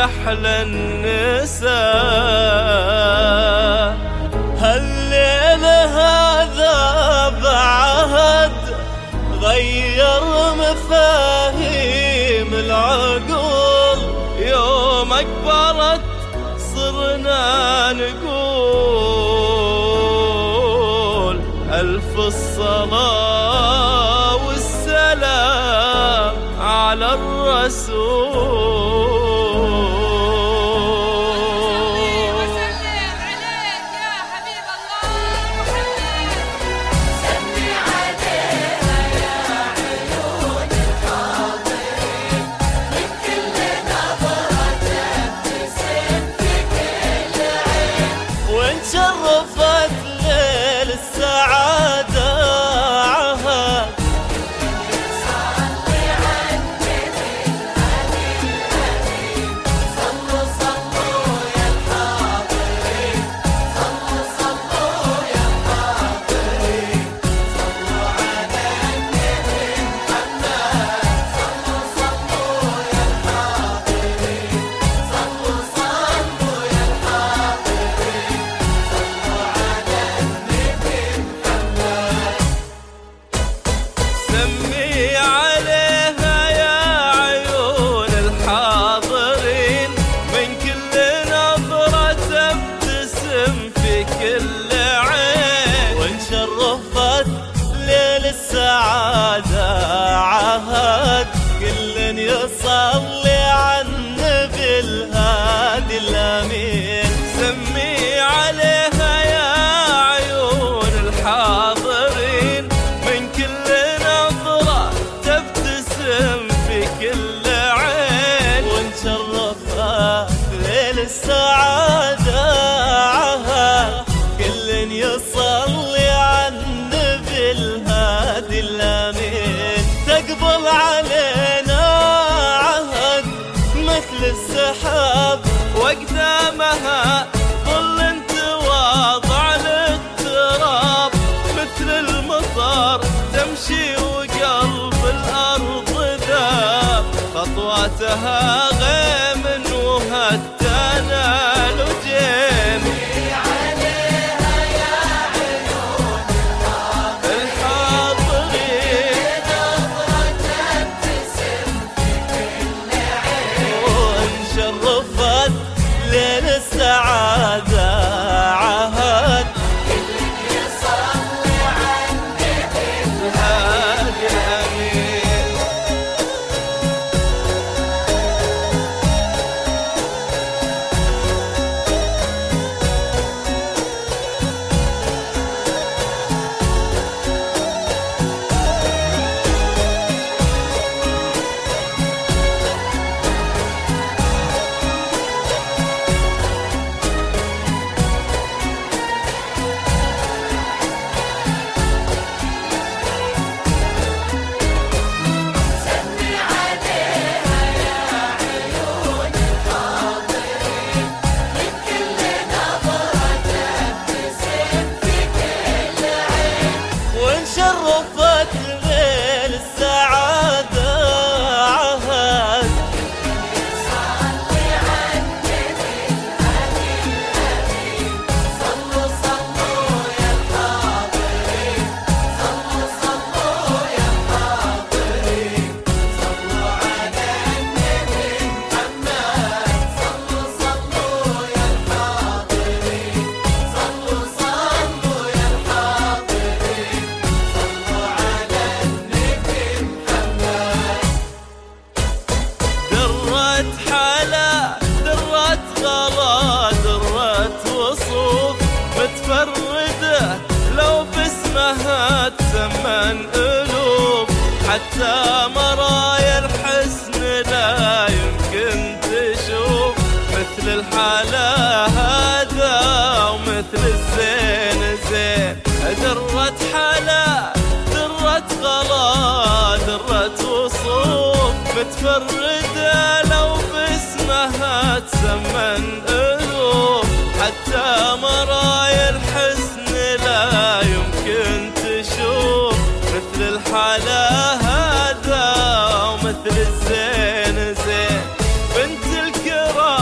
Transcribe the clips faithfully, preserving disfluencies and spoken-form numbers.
يحلى النساء. هالليل هذا بعهد غير مفاهيم العقول، يوم أكبرت صرنا نقول ألف الصلاة والسلام على الرسول. شرفت ليل السعادة عهد صلي على النبي الهادي الأمين، صلوا صلوا يا الحاضرين، صلوا صلوا يا الحاضرين، صلوا على النبي محمد، صلوا صلوا يا الحاضرين، صلوا صلوا يا الحاضرين. سمي عليها يا عيون الحاضرين، من كل نظرة تبتسم في كل عين، وان شرفت ليل السعادة عهد كل يصلي على النبي الهادي الأمين. سمي عليها يا عيون الحاضرين، من كل نظرة تبتسم في كل عين، وان شرفت ليل السعادة عهد كل يصلي على النبي الهادي الأمين. تقبل علينا عهد مثل السحاب، وقدامها ظل تواضع للتراب، مثل المطر تمشي وقلب الأرض ذاب، خطواتها غيم وهتانا لجيم. عليها يا عيون الحاضرين، نظرة تبتسم في كل عين، وان شرفت ليل السعادة عهد كل يصلي على النبي الهادي الأمين. شرفت ليل السعادة عهد صلي على النبي الهادي الأمين، صلوا صلوا يا الحاضرين، صلوا صلوا يا الحاضرين، صلوا على النبي محمد، صلوا صلوا يا الحاضرين، صلوا صلوا يا الحاضرين. درت حلا درت غلا درت وصوف متفردة، لو باسمها تسمن ألوف، حتى مرايا الحسن لا يمكن تشوف مثل الحلا هذا ومثل الزين زين. درت حلا درت غلا درت وصوف متفردة، لو باسمها تسمن ألوف، حتى مرايا الحسن لا يمكن تشوف مثل الحلا هذا ومثل الزين زين. بنت الكرام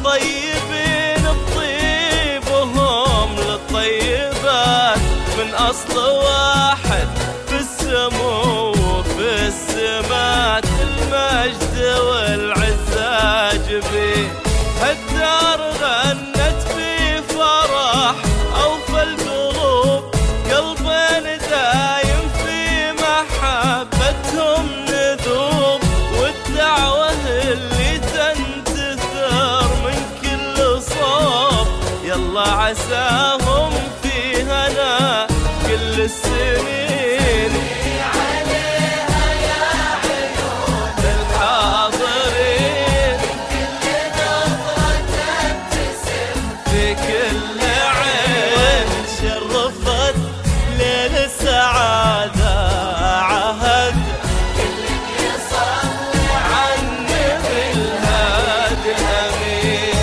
طيبين بطيبهم للطيبات من أصل واحد في السمو وفي السمات المجد والعزة جبين. هالدار غنت في فرح أو في القلوب قلبين دايم في محبتهم ندوب، والدعوة اللي تنتثر من كل صوب يلا عساهم في هنا كل السنين. عليها يا عيون الحاضرين كل نظرة تبتسم في كل عين شرفت ليل السعادة عهد كل يصلي عن النبي الهادي الأمين.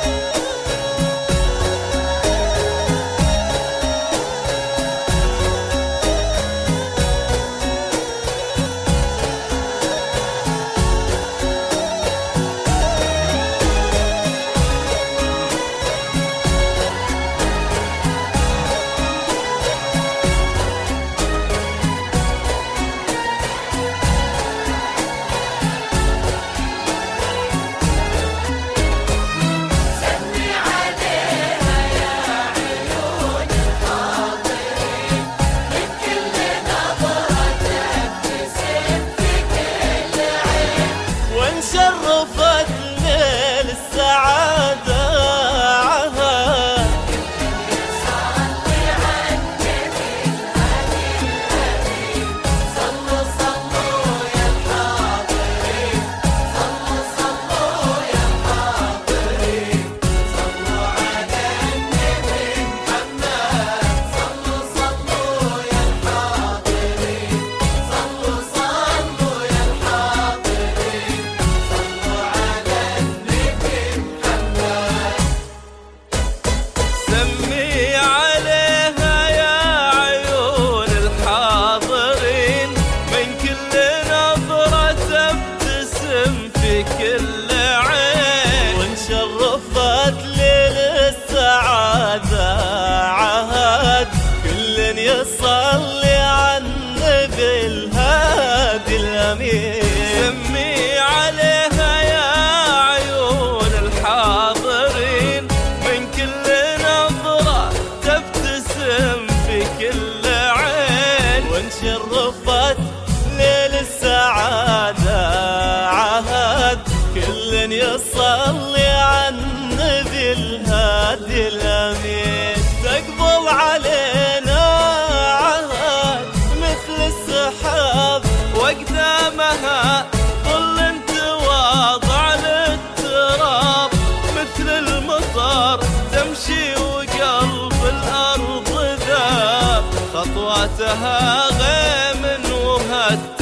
سمي عليها يا عيون الحاضرين من كل نظرة تبتسم في كل عين. وان شرفت ليل السعادة عهد صلي على النبي الهادي الأمين. صلوا صلوا يا الحاضرين صلوا صلوا يا الحاضرين صلوا على النبي محمد. صلوا صلوا يا الحاضرين صلوا صلوا يا الحاضرين صلوا على النبي محمد. سمي عليها يا عيون الحاضرين من كل نظرة تبتسم في كل عين. وان شرفت ليل السعادة عهد كل يصلي على النبي الهادي الأمين. سمي عليها يا عيون الحاضرين من كل نظرة تبتسم في كل عين. وان شرفت ليل السعادة عهد كل يصلي على النبي الهادي الأمين. تقبل علينا عهد مثل السحاب وقدامها ظل تواضع للتراب مثل المطر تمشي وقلب الأرض ذاب. خطواتها غيم وهد